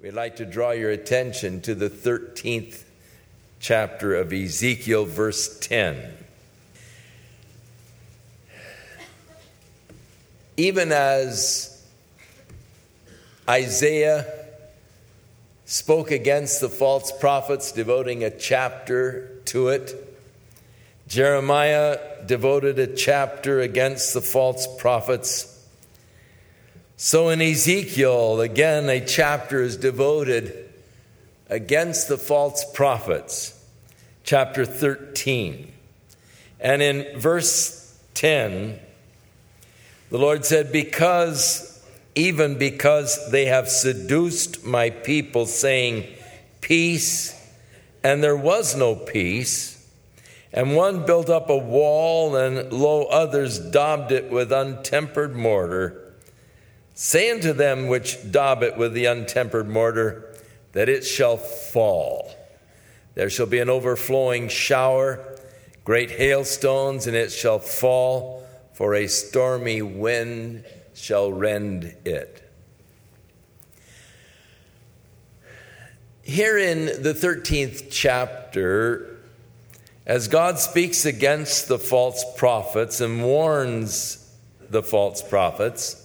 We'd like to draw your attention to the 13th chapter of Ezekiel, verse 10. Even as Isaiah spoke against the false prophets, devoting a chapter to it, Jeremiah devoted a chapter against the false prophets. So in Ezekiel, again, a chapter is devoted against the false prophets, chapter 13. And in verse 10, the Lord said, even because they have seduced my people, saying, peace, and there was no peace, and one built up a wall, and lo, others daubed it with untempered mortar, say unto them which daub it with the untempered mortar, that it shall fall. There shall be an overflowing shower, great hailstones, and it shall fall, for a stormy wind shall rend it. Here in the 13th chapter, as God speaks against the false prophets and warns the false prophets,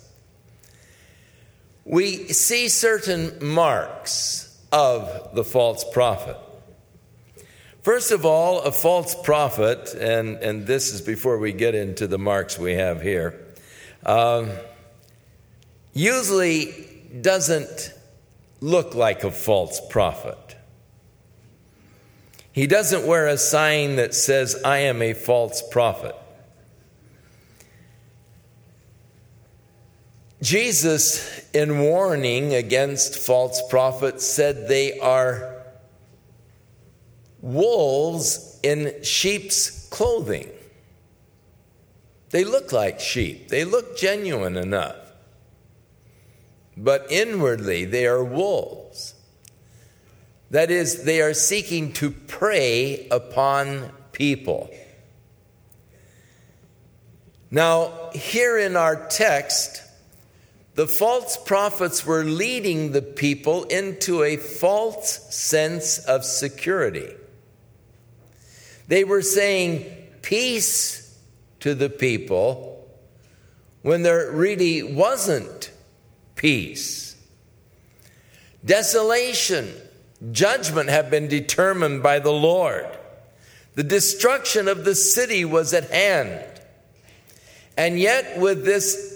we see certain marks of the false prophet. First of all, a false prophet, and this is before we get into the marks we have here, usually doesn't look like a false prophet. He doesn't wear a sign that says, I am a false prophet. Jesus, in warning against false prophets, said they are wolves in sheep's clothing. They look like sheep. They look genuine enough. But inwardly, they are wolves. That is, they are seeking to prey upon people. Now, here in our text, the false prophets were leading the people into a false sense of security. They were saying peace to the people when there really wasn't peace. Desolation, judgment had been determined by the Lord. The destruction of the city was at hand. And yet with this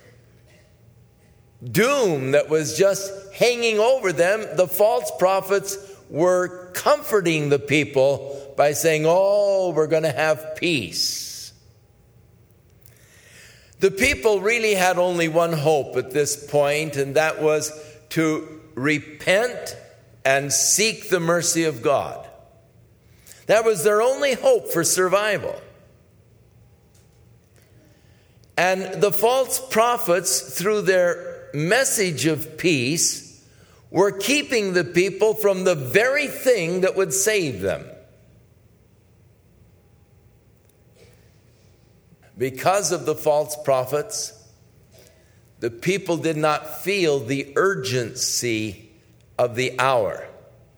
doom that was just hanging over them, the false prophets were comforting the people by saying, oh, we're going to have peace. The people really had only one hope at this point, and that was to repent and seek the mercy of God. That was their only hope for survival. And the false prophets, through their message of peace, were keeping the people from the very thing that would save them. Because of the false prophets, the people did not feel the urgency of the hour.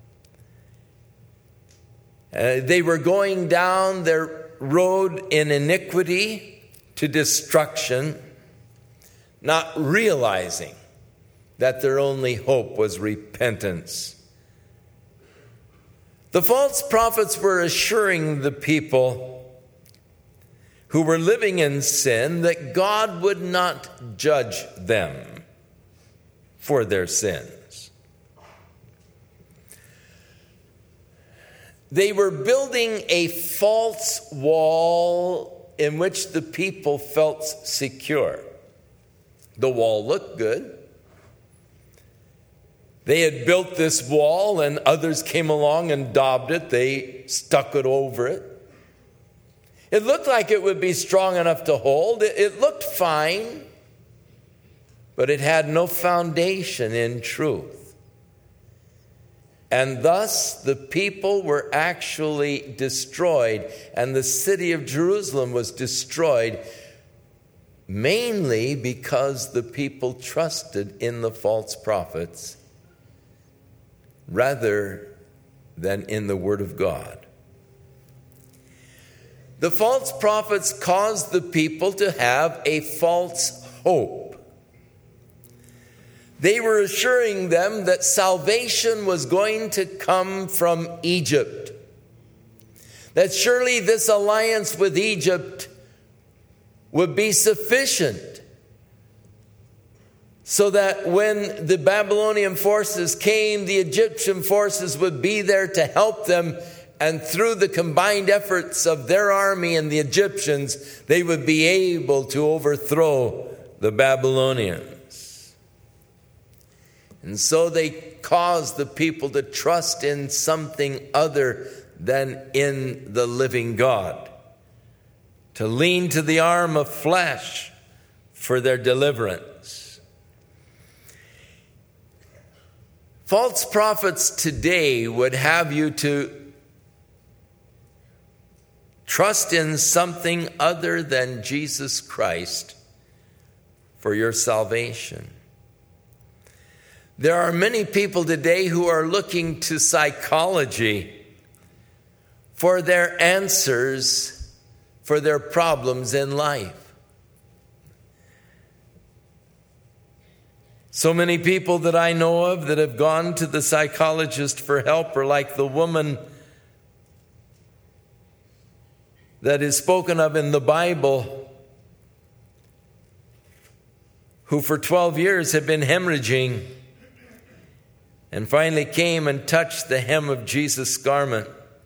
They were going down their road in iniquity to destruction, not realizing that their only hope was repentance. The false prophets were assuring the people who were living in sin that God would not judge them for their sins. They were building a false wall in which the people felt secure. The wall looked good. They had built this wall and others came along and daubed it. They stuck it over it. It looked like it would be strong enough to hold. It looked fine, but it had no foundation in truth. And thus the people were actually destroyed, and the city of Jerusalem was destroyed mainly because the people trusted in the false prophets rather than in the Word of God. The false prophets caused the people to have a false hope. They were assuring them that salvation was going to come from Egypt, that surely this alliance with Egypt would be sufficient so that when the Babylonian forces came, the Egyptian forces would be there to help them, and through the combined efforts of their army and the Egyptians, they would be able to overthrow the Babylonians. And so they caused the people to trust in something other than in the living God, to lean to the arm of flesh for their deliverance. False prophets today would have you to trust in something other than Jesus Christ for your salvation. There are many people today who are looking to psychology for their answers for their problems in life. So many people that I know of that have gone to the psychologist for help are like the woman that is spoken of in the Bible, who for 12 years had been hemorrhaging and finally came and touched the hem of Jesus' garment.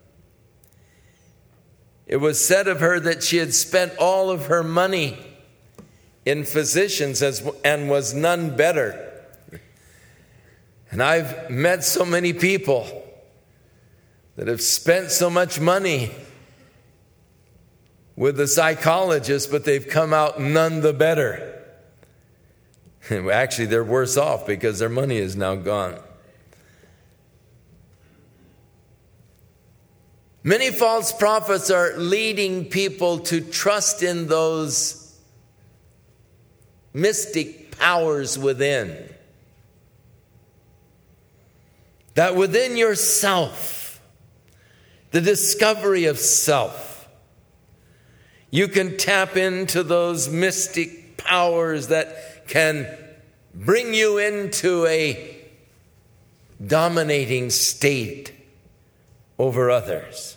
It was said of her that she had spent all of her money in physicians and was none better. And I've met so many people that have spent so much money with the psychologist, but they've come out none the better. Actually, they're worse off because their money is now gone. Many false prophets are leading people to trust in those mystic powers within. That within yourself, the discovery of self, you can tap into those mystic powers that can bring you into a dominating state over others.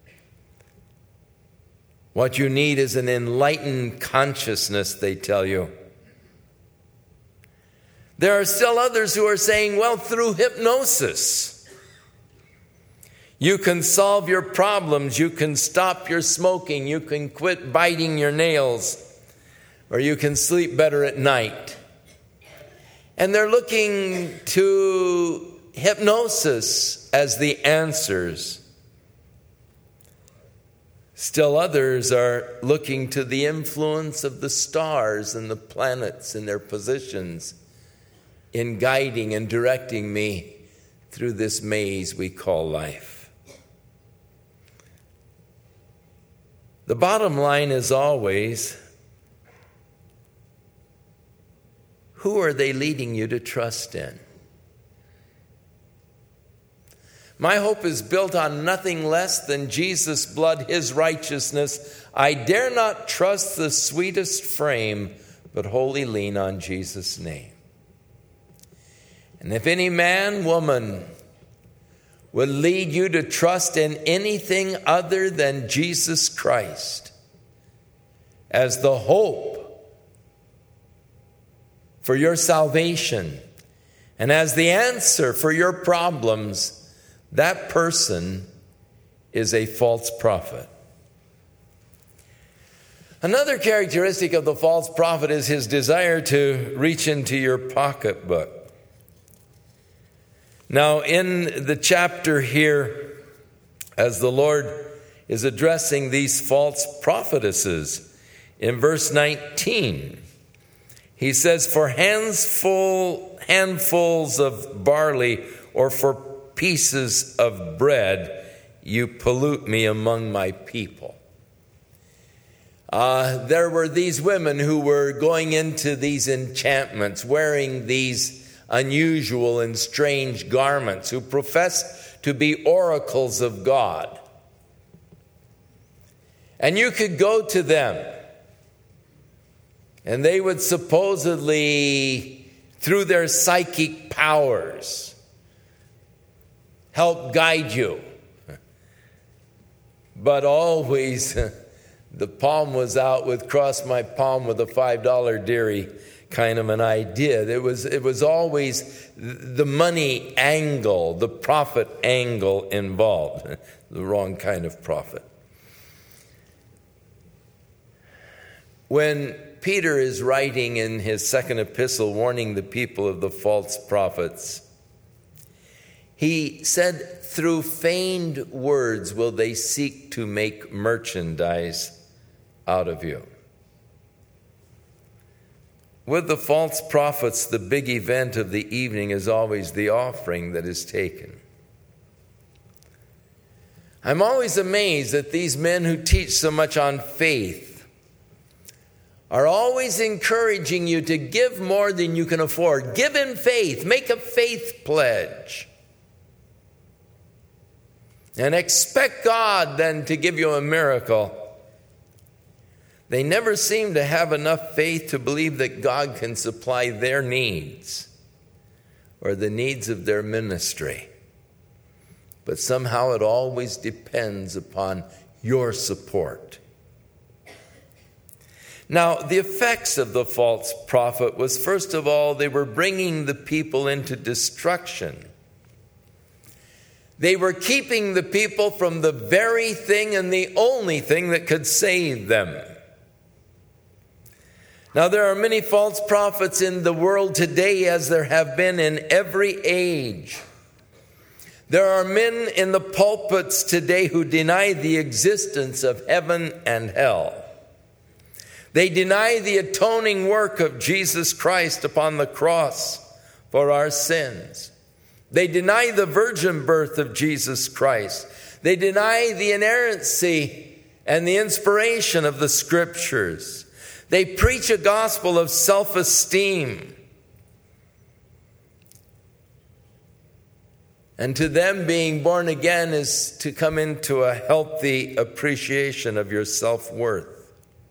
What you need is an enlightened consciousness, they tell you. There are still others who are saying, well, through hypnosis, you can solve your problems, you can stop your smoking, you can quit biting your nails, or you can sleep better at night. And they're looking to hypnosis as the answers. Still others are looking to the influence of the stars and the planets and their positions in guiding and directing me through this maze we call life. The bottom line is always, who are they leading you to trust in? My hope is built on nothing less than Jesus' blood, his righteousness. I dare not trust the sweetest frame, but wholly lean on Jesus' name. And if any man, woman, will lead you to trust in anything other than Jesus Christ as the hope for your salvation and as the answer for your problems, that person is a false prophet. Another characteristic of the false prophet is his desire to reach into your pocketbook. Now, in the chapter here, as the Lord is addressing these false prophetesses, in verse 19, he says, for handfuls of barley or for pieces of bread, you pollute me among my people. There were these women who were going into these enchantments, wearing these unusual and strange garments, who profess to be oracles of God. And you could go to them, and they would supposedly, through their psychic powers, help guide you. But always, the palm was out with cross my palm with a $5 dearie kind of an idea. It was always the money angle, the profit angle involved. The wrong kind of profit. When Peter is writing in his second epistle warning the people of the false prophets, he said, through feigned words will they seek to make merchandise out of you. With the false prophets, the big event of the evening is always the offering that is taken. I'm always amazed that these men who teach so much on faith are always encouraging you to give more than you can afford. Give in faith. Make a faith pledge. And expect God then to give you a miracle. They never seem to have enough faith to believe that God can supply their needs or the needs of their ministry. But somehow it always depends upon your support. Now, the effects of the false prophet was, first of all, they were bringing the people into destruction. They were keeping the people from the very thing and the only thing that could save them. Now, there are many false prophets in the world today, as there have been in every age. There are men in the pulpits today who deny the existence of heaven and hell. They deny the atoning work of Jesus Christ upon the cross for our sins. They deny the virgin birth of Jesus Christ. They deny the inerrancy and the inspiration of the Scriptures. They preach a gospel of self-esteem. And to them, being born again is to come into a healthy appreciation of your self-worth.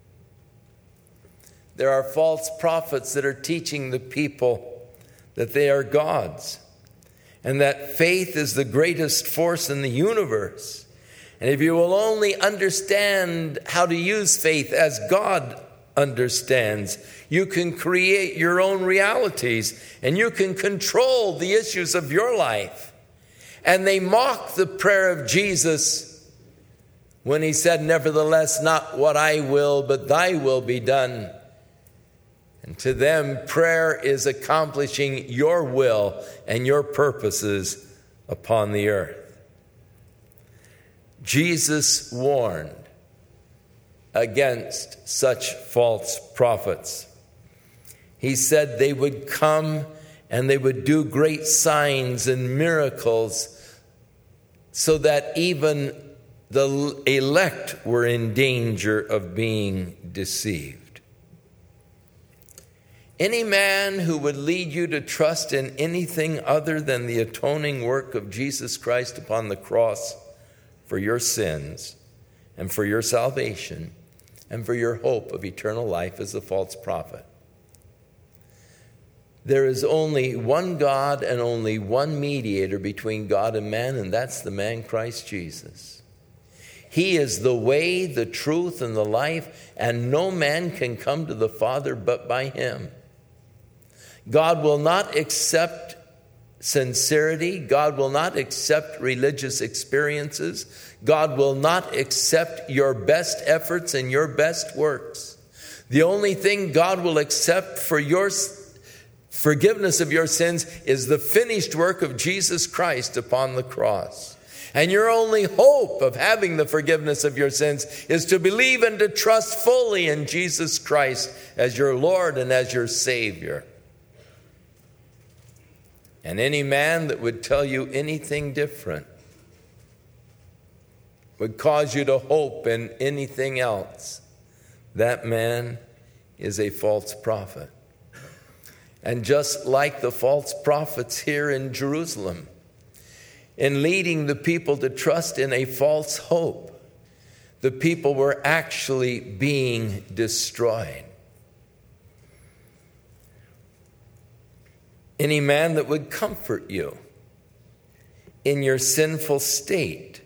There are false prophets that are teaching the people that they are gods, and that faith is the greatest force in the universe. And if you will only understand how to use faith as God understands, you can create your own realities and you can control the issues of your life. And they mock the prayer of Jesus when he said, nevertheless, not what I will, but thy will be done. And to them, prayer is accomplishing your will and your purposes upon the earth. Jesus warned against such false prophets. He said they would come and they would do great signs and miracles so that even the elect were in danger of being deceived. Any man who would lead you to trust in anything other than the atoning work of Jesus Christ upon the cross for your sins and for your salvation and for your hope of eternal life is a false prophet. There is only one God and only one mediator between God and man, and that's the man Christ Jesus. He is the way, the truth, and the life, and no man can come to the Father but by him. God will not accept sincerity. God will not accept religious experiences. God will not accept your best efforts and your best works. The only thing God will accept for your forgiveness of your sins is the finished work of Jesus Christ upon the cross. And your only hope of having the forgiveness of your sins is to believe and to trust fully in Jesus Christ as your Lord and as your Savior. And any man that would tell you anything different would cause you to hope in anything else. That man is a false prophet. And just like the false prophets here in Jerusalem, in leading the people to trust in a false hope, the people were actually being destroyed. Any man that would comfort you in your sinful state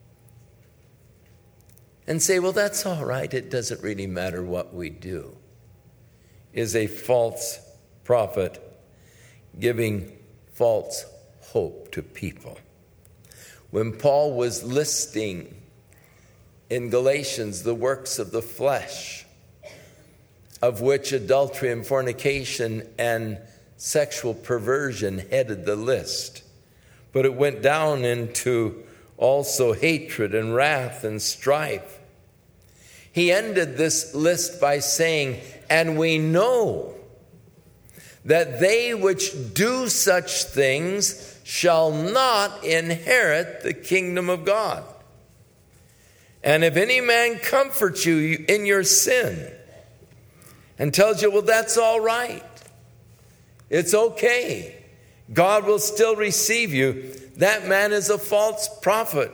and say, well, that's all right, it doesn't really matter what we do, is a false prophet giving false hope to people. When Paul was listing in Galatians the works of the flesh, of which adultery and fornication and sexual perversion headed the list, but it went down into also hatred and wrath and strife. He ended this list by saying, and we know that they which do such things shall not inherit the kingdom of God. And if any man comforts you in your sin and tells you, well, that's all right, it's okay, God will still receive you, that man is a false prophet.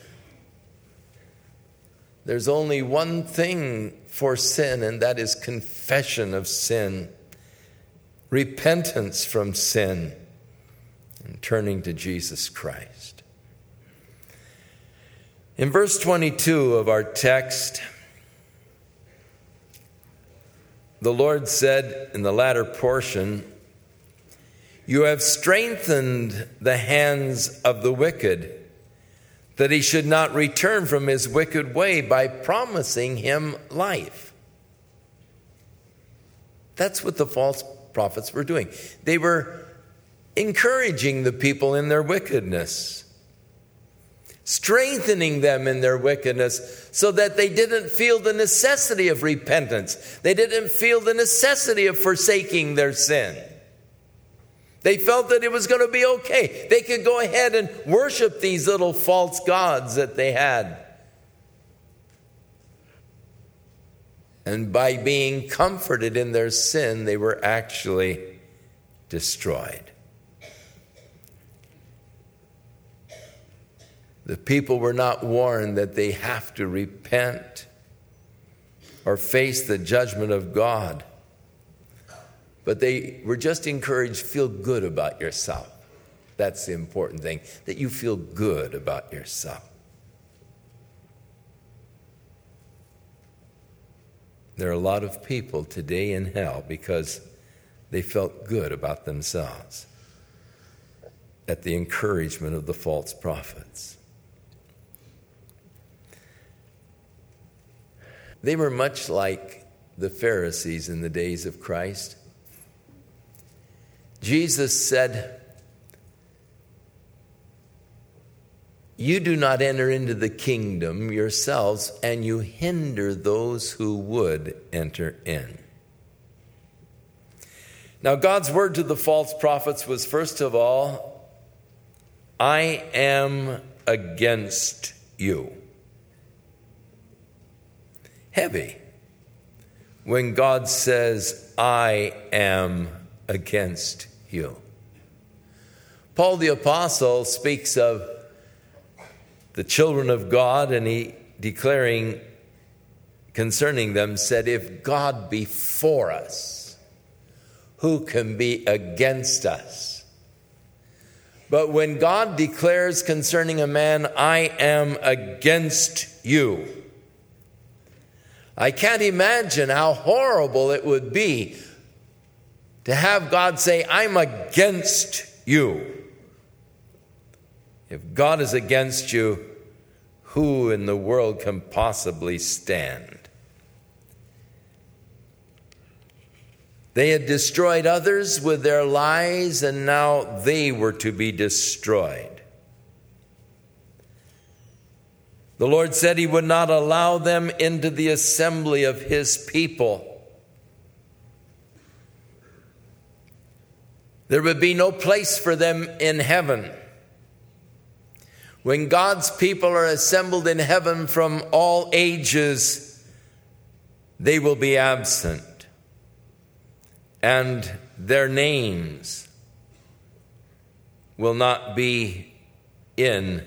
There's only one thing for sin, and that is confession of sin, repentance from sin, and turning to Jesus Christ. In verse 22 of our text, the Lord said in the latter portion, you have strengthened the hands of the wicked, that he should not return from his wicked way by promising him life. That's what the false prophets were doing. They were encouraging the people in their wickedness, strengthening them in their wickedness so that they didn't feel the necessity of repentance. They didn't feel the necessity of forsaking their sin. They felt that it was going to be okay. They could go ahead and worship these little false gods that they had. And by being comforted in their sin, they were actually destroyed. The people were not warned that they have to repent or face the judgment of God. But they were just encouraged, feel good about yourself. That's the important thing, that you feel good about yourself. There are a lot of people today in hell because they felt good about themselves at the encouragement of the false prophets. They were much like the Pharisees in the days of Christ. Jesus said, you do not enter into the kingdom yourselves, and you hinder those who would enter in. Now, God's word to the false prophets was, first of all, I am against you. Heavy when God says, I am against you. Paul the Apostle speaks of the children of God, and he declaring concerning them said, if God be for us, who can be against us? But when God declares concerning a man, I am against you, I can't imagine how horrible it would be to have God say, I'm against you. If God is against you, who in the world can possibly stand? They had destroyed others with their lies, and now they were to be destroyed. The Lord said he would not allow them into the assembly of his people. There would be no place for them in heaven. When God's people are assembled in heaven from all ages, they will be absent. And their names will not be in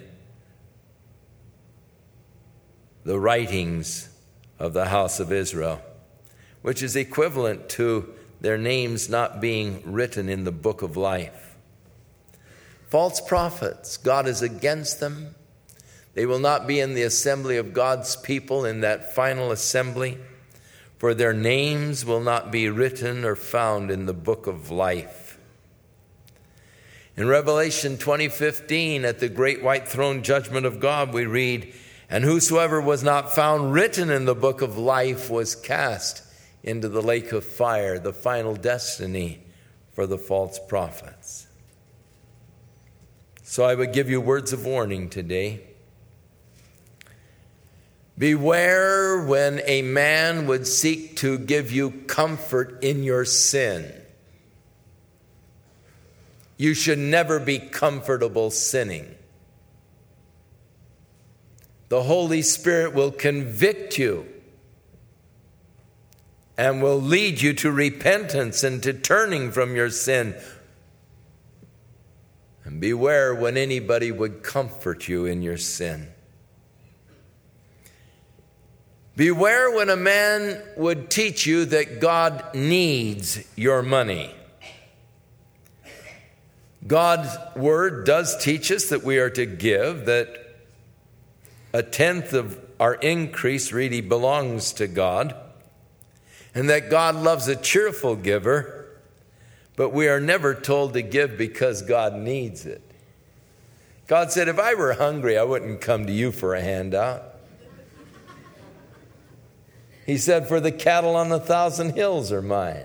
the writings of the house of Israel, which is equivalent to their names not being written in the book of life. False prophets, God is against them. They will not be in the assembly of God's people in that final assembly, for their names will not be written or found in the book of life. In Revelation 20:15, at the great white throne judgment of God, we read, "And whosoever was not found written in the book of life was cast into the lake of fire," the final destiny for the false prophets. So I would give you words of warning today. Beware when a man would seek to give you comfort in your sin. You should never be comfortable sinning. The Holy Spirit will convict you and will lead you to repentance and to turning from your sin. And beware when anybody would comfort you in your sin. Beware when a man would teach you that God needs your money. God's word does teach us that we are to give, that a tenth of our increase really belongs to God, and that God loves a cheerful giver, but we are never told to give because God needs it. God said, if I were hungry, I wouldn't come to you for a handout. He said, for the cattle on 1,000 hills are mine.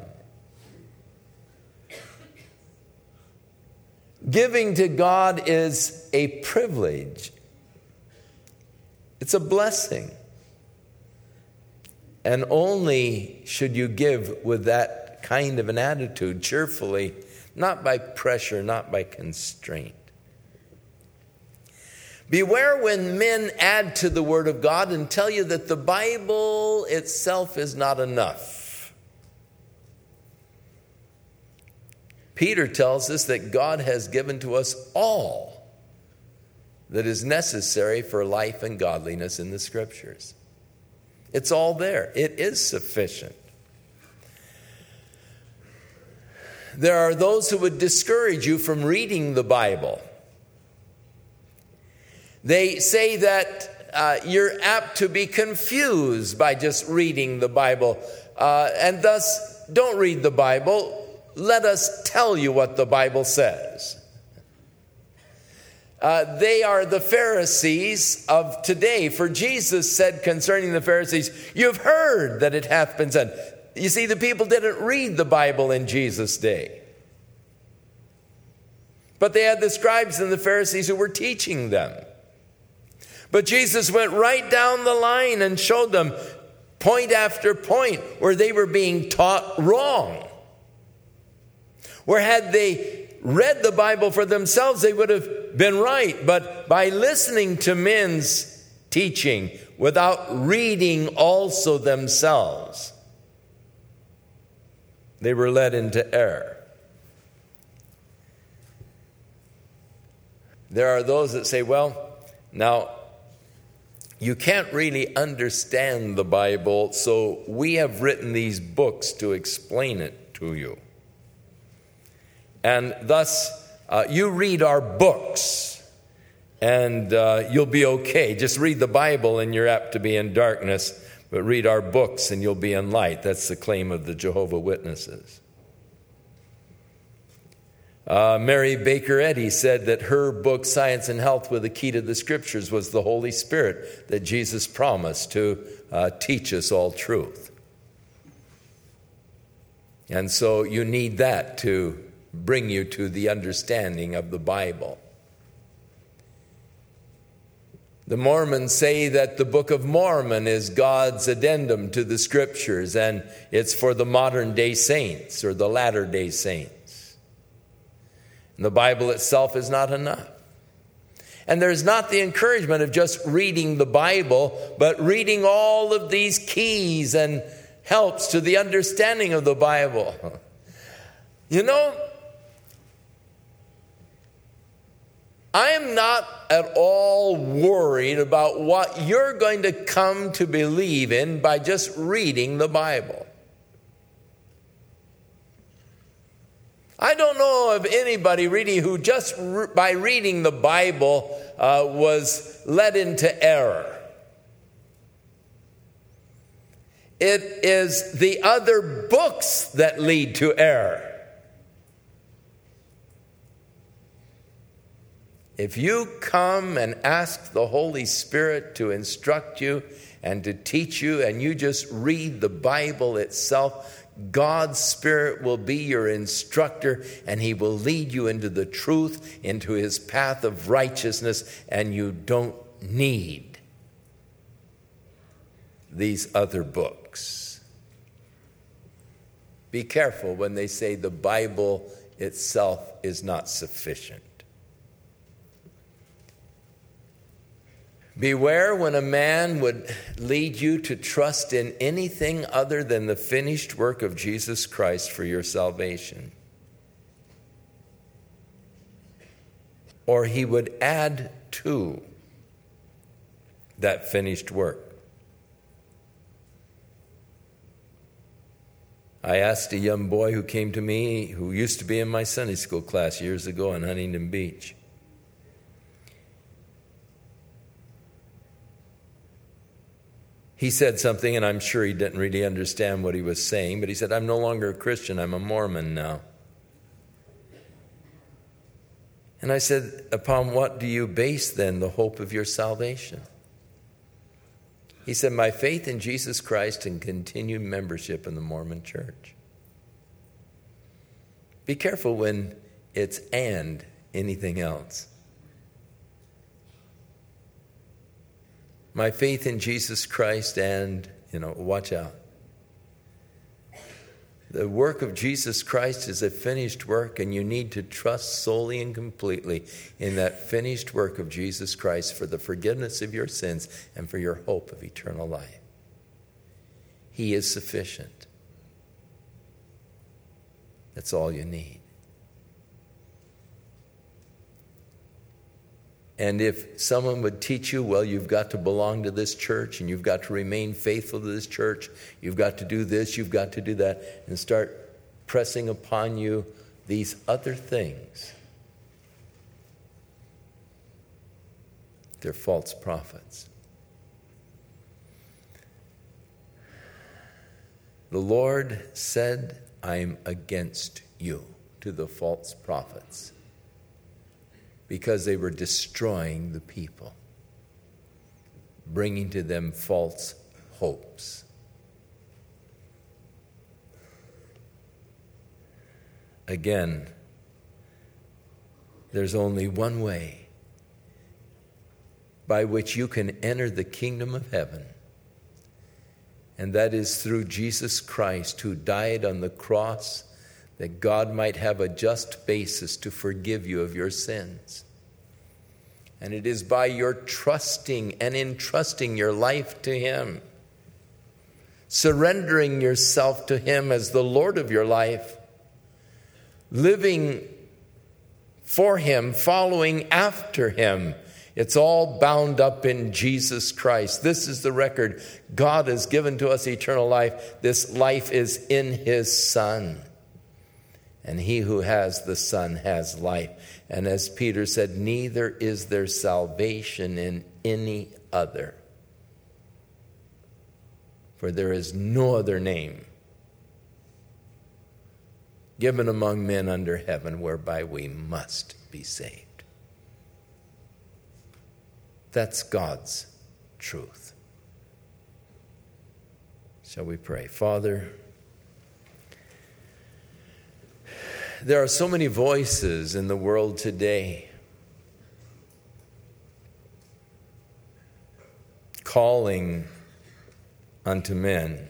Giving to God is a privilege. It's a blessing. And only should you give with that kind of an attitude, cheerfully, not by pressure, not by constraint. Beware when men add to the Word of God and tell you that the Bible itself is not enough. Peter tells us that God has given to us all that is necessary for life and godliness in the Scriptures. It's all there. It is sufficient. There are those who would discourage you from reading the Bible. They say that you're apt to be confused by just reading the Bible, and thus don't read the Bible. Let us tell you what the Bible says. They are the Pharisees of today. For Jesus said concerning the Pharisees, you've heard that it hath been said. You see, the people didn't read the Bible in Jesus' day. But they had the scribes and the Pharisees who were teaching them. But Jesus went right down the line and showed them point after point where they were being taught wrong. Where had they read the Bible for themselves, they would have been right. But by listening to men's teaching without reading also themselves, they were led into error. There are those that say, well, now, you can't really understand the Bible, so we have written these books to explain it to you. And thus, you read our books, and you'll be okay. Just read the Bible, and you're apt to be in darkness, but read our books, and you'll be in light. That's the claim of the Jehovah's Witnesses. Mary Baker Eddy said that her book, Science and Health with the Key to the Scriptures, was the Holy Spirit that Jesus promised to teach us all truth. And so you need that to bring you to the understanding of the Bible. The Mormons say that the Book of Mormon is God's addendum to the Scriptures, and it's for the modern-day saints or the latter-day saints. And the Bible itself is not enough. And there's not the encouragement of just reading the Bible, but reading all of these keys and helps to the understanding of the Bible. You know, I am not at all worried about what you're going to come to believe in by just reading the Bible. I don't know of anybody really who just by reading the Bible was led into error. It is the other books that lead to error. If you come and ask the Holy Spirit to instruct you and to teach you, and you just read the Bible itself, God's Spirit will be your instructor, and He will lead you into the truth, into His path of righteousness, and you don't need these other books. Be careful when they say the Bible itself is not sufficient. Beware when a man would lead you to trust in anything other than the finished work of Jesus Christ for your salvation. Or he would add to that finished work. I asked a young boy who came to me, who used to be in my Sunday school class years ago in Huntington Beach. He said something, and I'm sure he didn't really understand what he was saying, but he said, "I'm no longer a Christian, I'm a Mormon now." And I said, "Upon what do you base then the hope of your salvation?" He said, "My faith in Jesus Christ and continued membership in the Mormon Church." Be careful when it's "and" anything else. My faith in Jesus Christ and, watch out. The work of Jesus Christ is a finished work, and you need to trust solely and completely in that finished work of Jesus Christ for the forgiveness of your sins and for your hope of eternal life. He is sufficient. That's all you need. And if someone would teach you, well, you've got to belong to this church and you've got to remain faithful to this church, you've got to do this, you've got to do that, and start pressing upon you these other things, they're false prophets. The Lord said, "I'm against you," to the false prophets, because they were destroying the people, bringing to them false hopes. Again, there's only one way by which you can enter the kingdom of heaven, and that is through Jesus Christ, who died on the cross that God might have a just basis to forgive you of your sins. And it is by your trusting and entrusting your life to Him, surrendering yourself to Him as the Lord of your life, living for Him, following after Him. It's all bound up in Jesus Christ. This is the record. God has given to us eternal life. This life is in His Son. And he who has the Son has life. And as Peter said, neither is there salvation in any other. For there is no other name given among men under heaven whereby we must be saved. That's God's truth. Shall we pray? Father, there are so many voices in the world today calling unto men.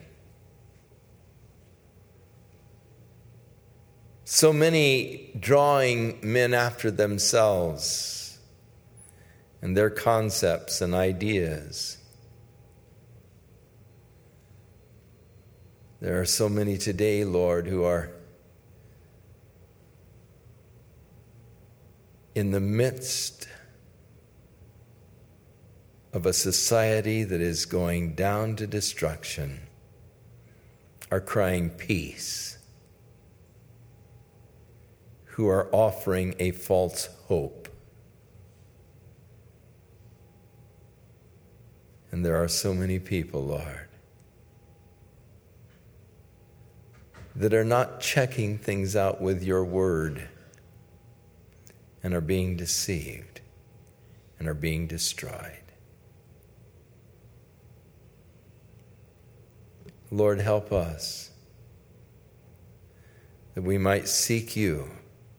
So many drawing men after themselves and their concepts and ideas. There are so many today, Lord, who are in the midst of a society that is going down to destruction, are crying peace, who are offering a false hope. And there are so many people, Lord, that are not checking things out with your word and are being deceived and are being destroyed. Lord, help us that we might seek you.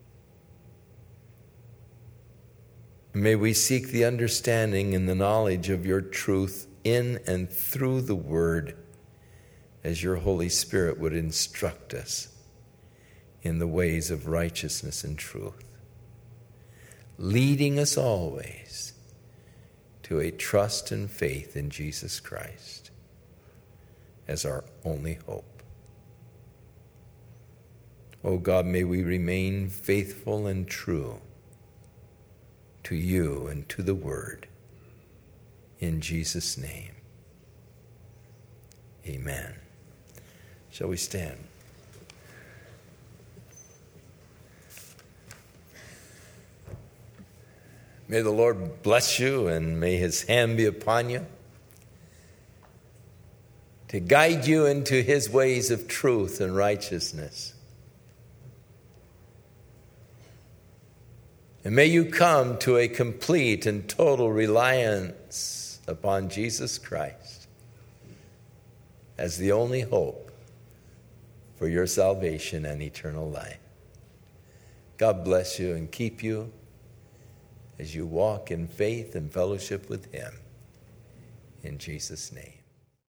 May we seek the understanding and the knowledge of your truth in and through the word, as your Holy Spirit would instruct us in the ways of righteousness and truth, leading us always to a trust and faith in Jesus Christ as our only hope. Oh God, may we remain faithful and true to you and to the word. In Jesus' name, amen. Shall we stand? May the Lord bless you, and may his hand be upon you to guide you into his ways of truth and righteousness. And may you come to a complete and total reliance upon Jesus Christ as the only hope for your salvation and eternal life. God bless you and keep you as you walk in faith and fellowship with him. In Jesus' name.